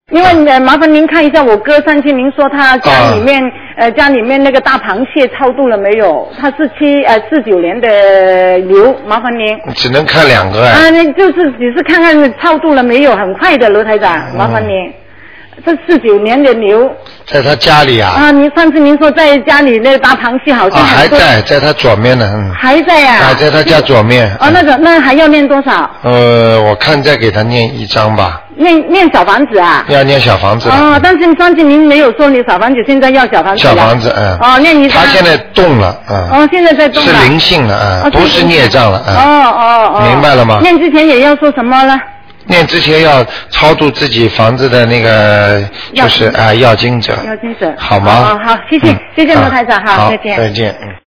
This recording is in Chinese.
因为麻烦您看一下我哥上次您说他家里面那个大螃蟹超度了没有？他是49年的牛，麻烦您。 只能看2个那就是只是看看超度了没有，很快的罗台长，麻烦您。这49年的牛。 在他家里啊？ 您上次您说在家里那个大螃蟹好像还在他左面呢。 还在啊？ 还在他家左面。 那还要念多少？ 我看再给他念1张吧。 念小房子啊？要念小房子。 但是上次您没有说你小房子，现在要小房子了。 小房子， 念1张。 他现在动了， 现在在动了。 是灵性了，不是孽障了，明白了吗？ 念之前也要说什么呢？ 念之前要超度自己房子的那个，就是要经者。 要经者。 好吗？ 好，谢谢罗台长，好，再见。 再见。